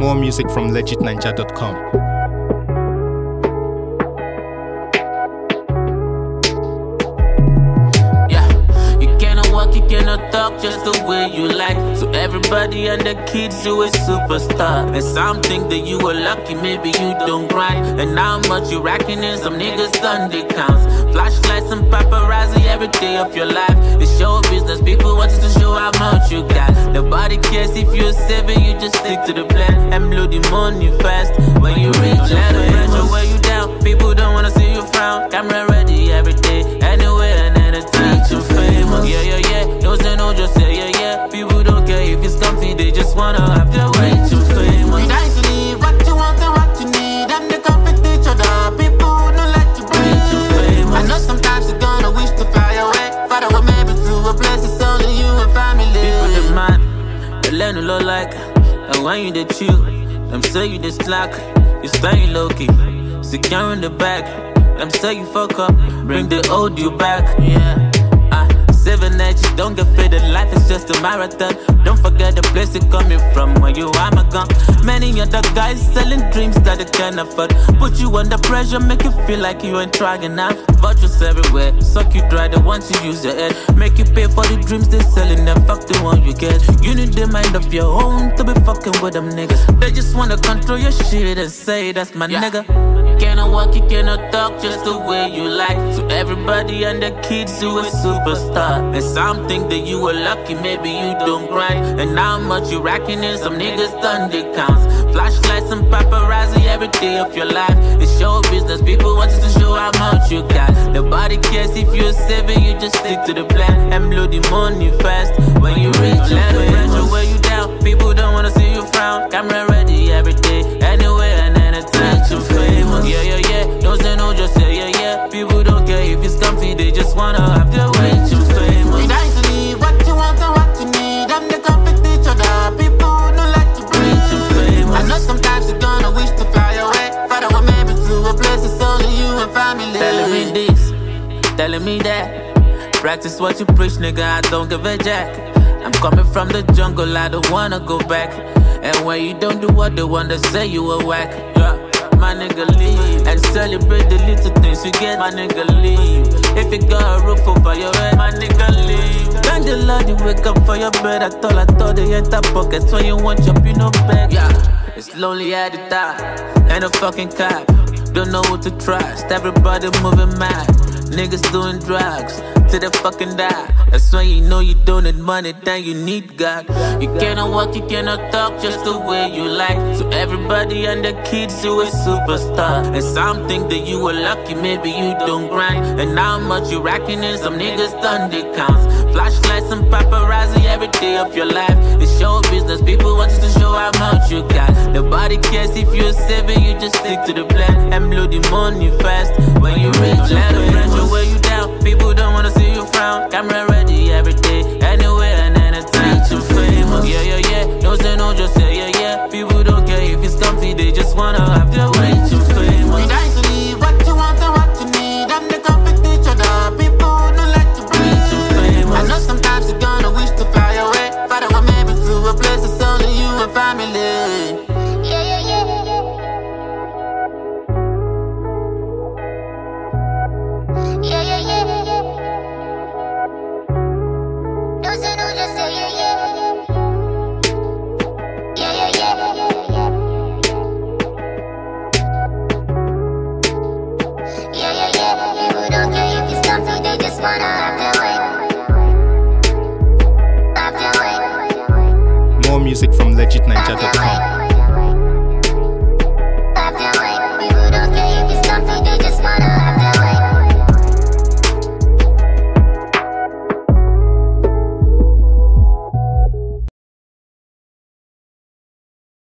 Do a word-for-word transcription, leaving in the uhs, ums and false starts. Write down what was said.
More music from legit ninja dot com. You cannot talk just the way you like. So everybody and the kids, you a superstar. And some think that you are lucky, maybe you don't grind. And how much you racking in, some niggas done they counts. Flashlights and paparazzi every day of your life. It's show business, people want you to show how much you got. Nobody cares if you're seven, you just stick to the plan and blow the money fast. When you reach let the pressure wear you down. People don't wanna see you frown. Camera ready every day, anywhere and anytime. You famous, yeah, yeah, yeah. No say no, just say yeah, yeah. People don't care if it's comfy, they just wanna have their way to famous. You guys leave what you want and what you need, and they compete each other. People don't let you breathe. I know sometimes you're gonna wish to fly away, but I will maybe to a place it's only you and family. People demand, they learn a lot like, and when you they chill, them say you they slack, you stay low key, securing the bag. Them say you fuck up, bring the old you back, yeah. Seven edges, don't get faded, life is just a marathon. Don't forget the place you're coming from, when you are my gun. Many other guys selling dreams that they can't afford. Put you under pressure, make you feel like you ain't trying enough. Virtues everywhere, suck you dry, they want you use your head. Make you pay for the dreams they selling, then fuck the one you get. You need the mind of your own to be fucking with them niggas. They just wanna control your shit and say that's my yeah. nigga. You cannot walk, you cannot talk just the way you like. So everybody and the kids, you a superstar. And some think that you are lucky, maybe you don't grind. And how much you racking in, some niggas done they counts. Flashlights and paparazzi every day of your life. It's show business, people want you to show how much you got. Nobody cares if you're seven, you just stick to the plan and blow the money fast. When you reach let the pressure wear you down. People don't wanna see you frown. Camera ready every day, anywhere and anytime. You famous, yeah, yeah, yeah. Don't say no, just say yeah, yeah. People don't care if it's comfy, they just wanna have their way. You famous. You guys leave what you want and what you need, and they compete each other. People don't let you breathe. You famous. I know sometimes you're gonna wish to fly away, but I will maybe to a place it's only you and family. Telling me this, telling me that. Practice what you preach, nigga, I don't give a jack. I'm coming from the jungle, I don't wanna go back. And when you don't do what they want, they say you a whack. Yeah, my nigga leave. And celebrate the little things you get, my nigga leave. If you got a roof over your head, my nigga leave. Thank the Lord you wake up for your bed. I thought I thought they enter pockets when you want chop, you know back. Yeah, it's lonely at the top, and a fucking cop. Don't know what to trust, everybody moving mad. Niggas doing drugs till they fucking die. That's when you know you don't need money, then you need God. You cannot walk, you cannot talk just the way you like. So everybody and the kids, you a superstar. And some think that you are lucky, maybe you don't grind. And how much you racking in, some niggas done they counts. Flashlights and paparazzi every day of your life. It's show business, people want you to show how much you got. Nobody cares if you're seven, you just stick to the plan and blow the money fast. When you reach let the pressure wear you down. People don't wanna see you frown. Camera ready every day, anywhere and anytime. You famous, yeah, yeah, yeah. Don't say no, just say yeah, yeah. People don't care if it's comfy, they just wanna have their way. You famous. You guys leave what you want and what you need, and they compete each other. People don't let you breathe. You famous. I know sometimes you're gonna wish to fly away, but I will maybe to a place it's only you and family. More music from legit ninja dot com.